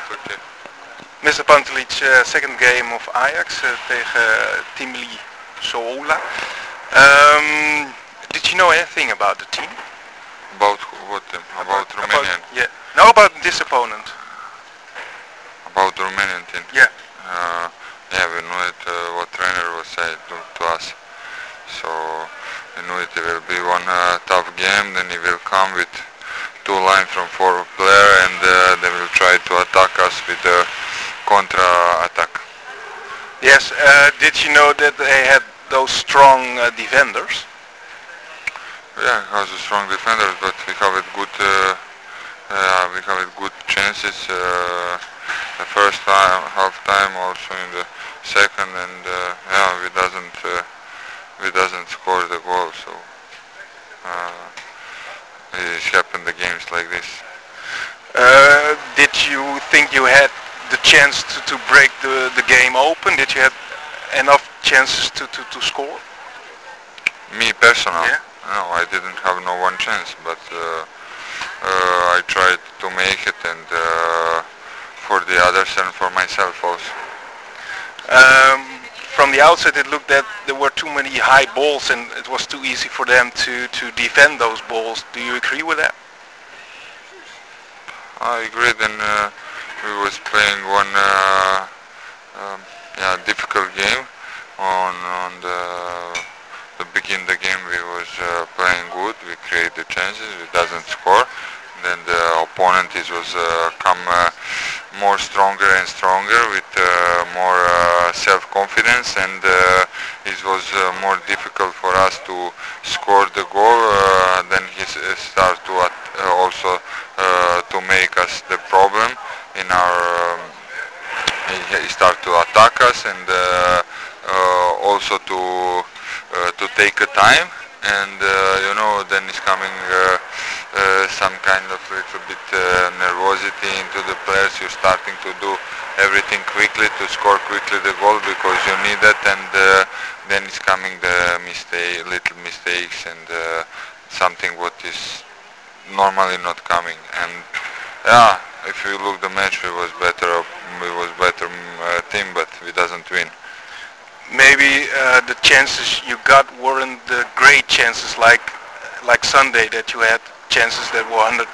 Okay. Mr. Pantelic, second game of Ajax tegen Timli Soula. Did you know anything about the team? About what? About Romanian? Yeah. No, about this opponent. About Romanian team? Yeah. Yeah, we knew it, what trainer was said to us. So we knew it will be one tough game, then he will come with two lines from four players and they will try to attack us with a contra attack. Yes, did you know that they had those strong defenders? Yeah, he has a strong defender, but we have it good. We have it good chances. The first time, half time, also in the second, and yeah, we doesn't score the goal. So it happened the games like this. Did you think you had the chance to break the game open? Did you have enough chances to score? Me personal? Yeah. No, I didn't have no one chance, but I tried to make it, and for the others and for myself also. From the outside it looked that there were too many high balls and it was too easy for them to defend those balls. Do you agree with that? I agree. Then we was playing one yeah, difficult game. On the begin the game we was playing good. We create the chances. We doesn't score. Then the opponent was come more stronger and stronger with more self-confidence, and it was more difficult for us to score the goal. Then he start to also to make us the problem in our. He start to attack us, and also to take a time, and you know, then is coming some kind of little bit nervosity into the players. You're starting to do everything quickly to score quickly the goal because you need it, and then is coming the little mistakes, and something what is normally not coming. And yeah, if you look the match, we was better team, but we doesn't win. Maybe the chances you got weren't the great chances like Sunday that you had chances that were 100%.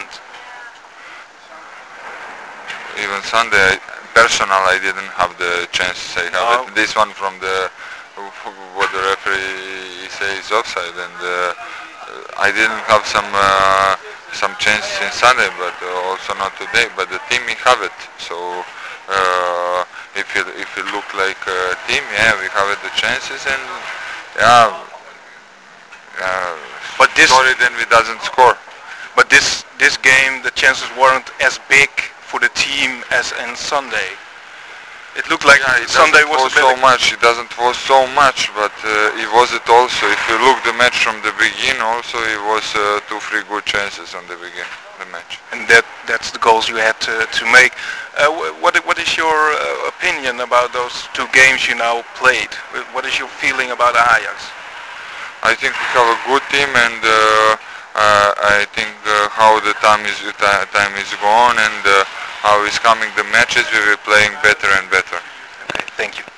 Even Sunday, personal, I didn't have the chances. I have it. This one from the what the referee says offside, and I didn't have some chances in Sunday, but also not today. But the team we have it. So if you look like a team, yeah, we have it, the chances, and yeah. But sorry, then we doesn't score. But this game, the chances weren't as big for the team as in Sunday. It looked like Sunday was a so much. It doesn't was so much, but it was it also. If you look the match from the beginning, also it was 2-3 good chances on the beginning the match. And that's the goals you had to make. What is your opinion about those two games you now played? What is your feeling about Ajax? I think we have a good team, and I think how the time is gone, and how is coming the matches, we will playing better and better. Okay, thank you.